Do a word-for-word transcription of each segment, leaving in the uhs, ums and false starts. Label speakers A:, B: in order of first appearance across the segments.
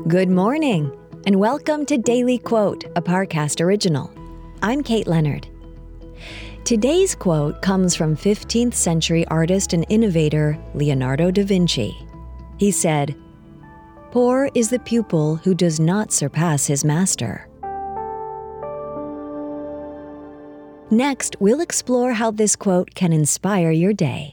A: Good morning, and welcome to Daily Quote, a Parcast original. I'm Kate Leonard. Today's quote comes from fifteenth century artist and innovator Leonardo da Vinci. He said, "Poor is the pupil who does not surpass his master." Next, we'll explore how this quote can inspire your day.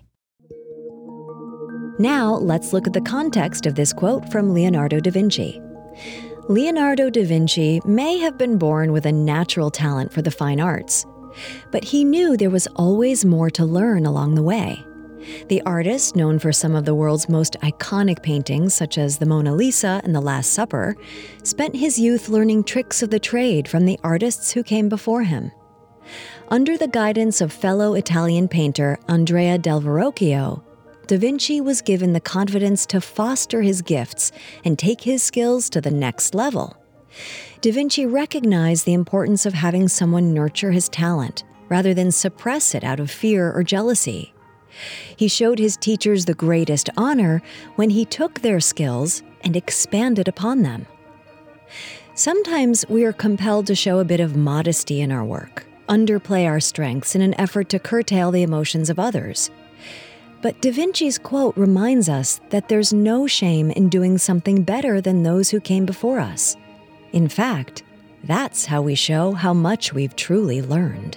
A: Now, let's look at the context of this quote from Leonardo da Vinci. Leonardo da Vinci may have been born with a natural talent for the fine arts, but he knew there was always more to learn along the way. The artist, known for some of the world's most iconic paintings, such as the Mona Lisa and the Last Supper, spent his youth learning tricks of the trade from the artists who came before him. Under the guidance of fellow Italian painter Andrea del Verrocchio, Da Vinci was given the confidence to foster his gifts and take his skills to the next level. Da Vinci recognized the importance of having someone nurture his talent, rather than suppress it out of fear or jealousy. He showed his teachers the greatest honor when he took their skills and expanded upon them. Sometimes we are compelled to show a bit of modesty in our work, underplay our strengths in an effort to curtail the emotions of others. But Da Vinci's quote reminds us that there's no shame in doing something better than those who came before us. In fact, that's how we show how much we've truly learned.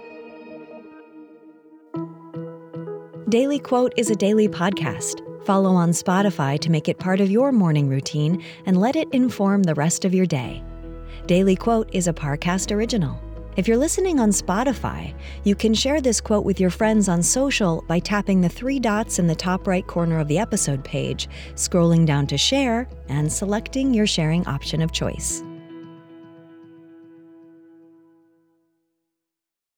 A: Daily Quote is a daily podcast. Follow on Spotify to make it part of your morning routine and let it inform the rest of your day. Daily Quote is a Parcast original. If you're listening on Spotify, you can share this quote with your friends on social by tapping the three dots in the top right corner of the episode page, scrolling down to share, and selecting your sharing option of choice.